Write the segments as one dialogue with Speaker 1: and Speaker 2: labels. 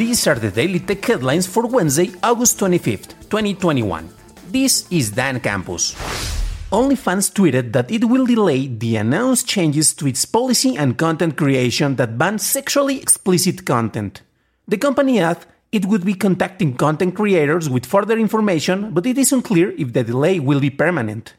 Speaker 1: These are the daily tech headlines for Wednesday, August 25th, 2021. This is Dan Campos. OnlyFans tweeted that it will delay the announced changes to its policy and content creation that ban sexually explicit content. The company added it would be contacting content creators with further information, but it is unclear if the delay will be permanent.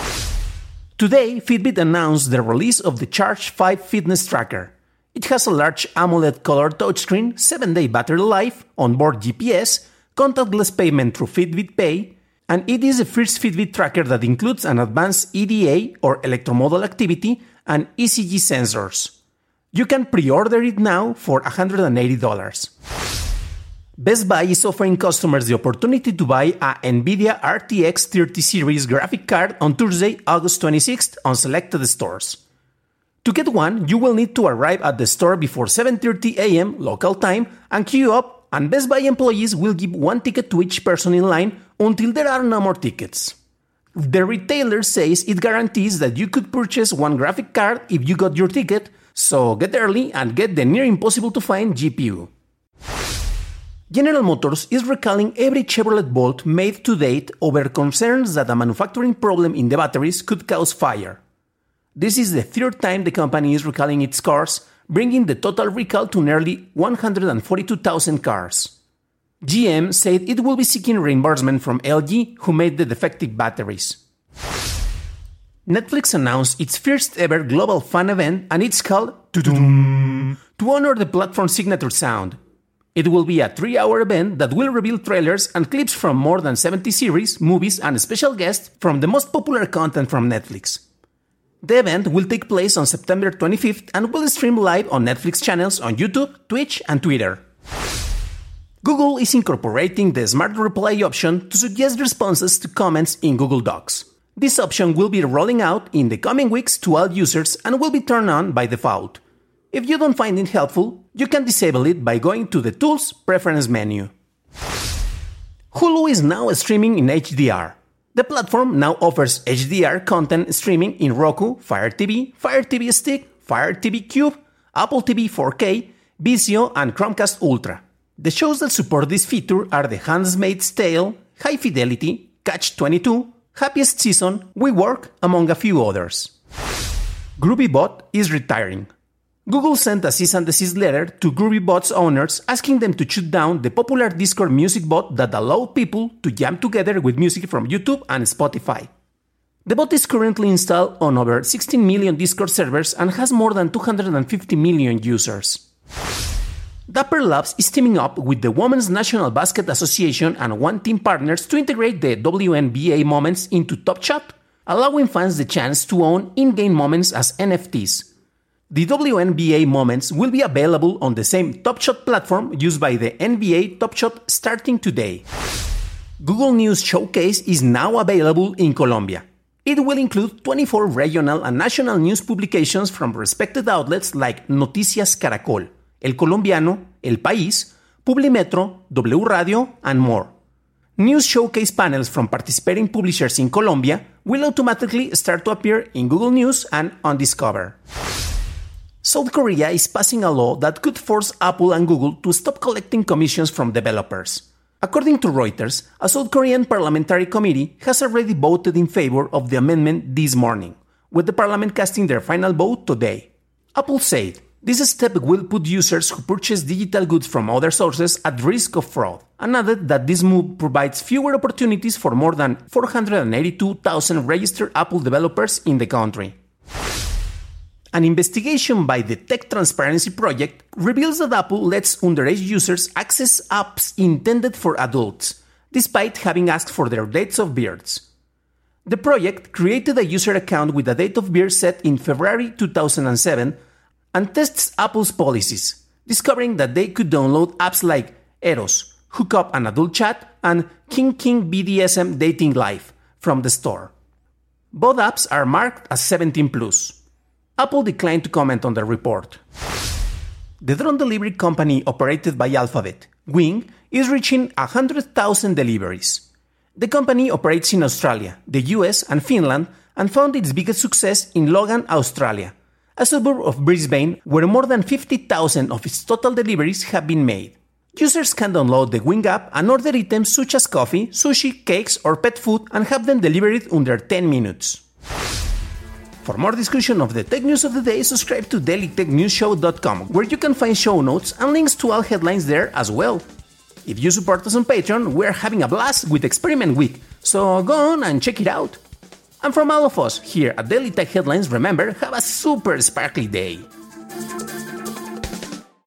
Speaker 1: Today, Fitbit announced the release of the Charge 5 fitness tracker. It has a large AMOLED-colored touchscreen, 7-day battery life, onboard GPS, contactless payment through Fitbit Pay, and it is the first Fitbit tracker that includes an advanced EDA or electromodal activity and ECG sensors. You can pre-order it now for $180. Best Buy is offering customers the opportunity to buy a NVIDIA RTX 30 series graphic card on Thursday, August 26th on selected stores. To get one, you will need to arrive at the store before 7:30 a.m. local time and queue up, and Best Buy employees will give one ticket to each person in line until there are no more tickets. The retailer says it guarantees that you could purchase one graphic card if you got your ticket, so get early and get the near impossible to find GPU. General Motors is recalling every Chevrolet Bolt made to date over concerns that a manufacturing problem in the batteries could cause fire. This is the third time the company is recalling its cars, bringing the total recall to nearly 142,000 cars. GM said it will be seeking reimbursement from LG, who made the defective batteries. Netflix announced its first ever global fan event, and it's called to honor the platform's signature sound. It will be a 3-hour event that will reveal trailers and clips from more than 70 series, movies, and special guests from the most popular content from Netflix. The event will take place on September 25th and will stream live on Netflix channels on YouTube, Twitch, and Twitter. Google is incorporating the Smart Reply option to suggest responses to comments in Google Docs. This option will be rolling out in the coming weeks to all users and will be turned on by default. If you don't find it helpful, you can disable it by going to the Tools Preference menu. Hulu is now streaming in HDR. The platform now offers HDR content streaming in Roku, Fire TV Stick, Fire TV Cube, Apple TV 4K, Vizio, and Chromecast Ultra. The shows that support this feature are The Handmaid's Tale, High Fidelity, Catch-22, Happiest Season, WeWork, among a few others. GroovyBot is retiring. Google sent a cease and desist letter to GroovyBot's owners asking them to shut down the popular Discord music bot that allowed people to jam together with music from YouTube and Spotify. The bot is currently installed on over 16 million Discord servers and has more than 250 million users. Dapper Labs is teaming up with the Women's National Basket Association and One Team partners to integrate the WNBA moments into Top Shot, allowing fans the chance to own in-game moments as NFTs. The WNBA moments will be available on the same Top Shot platform used by the NBA Top Shot starting today. Google News Showcase is now available in Colombia. It will include 24 regional and national news publications from respected outlets like Noticias Caracol, El Colombiano, El País, Publimetro, W Radio, and more. News Showcase panels from participating publishers in Colombia will automatically start to appear in Google News and on Discover. South Korea is passing a law that could force Apple and Google to stop collecting commissions from developers. According to Reuters, a South Korean parliamentary committee has already voted in favor of the amendment this morning, with the parliament casting their final vote today. Apple said this step will put users who purchase digital goods from other sources at risk of fraud, and added that this move provides fewer opportunities for more than 482,000 registered Apple developers in the country. An investigation by the Tech Transparency Project reveals that Apple lets underage users access apps intended for adults, despite having asked for their dates of birth. The project created a user account with a date of birth set in February 2007 and tests Apple's policies, discovering that they could download apps like Eros, Hookup and Adult Chat, and King BDSM Dating Life from the store. Both apps are marked as 17+. Apple declined to comment on the report. The drone delivery company operated by Alphabet, Wing, is reaching 100,000 deliveries. The company operates in Australia, the US, and Finland, and found its biggest success in Logan, Australia, a suburb of Brisbane where more than 50,000 of its total deliveries have been made. Users can download the Wing app and order items such as coffee, sushi, cakes, or pet food and have them delivered under 10 minutes. For more discussion of the tech news of the day, subscribe to dailytechnewsshow.com, where you can find show notes and links to all headlines there as well. If you support us on Patreon, we're having a blast with Experiment Week, so go on and check it out. And from all of us here at Daily Tech Headlines, remember, have a super sparkly day.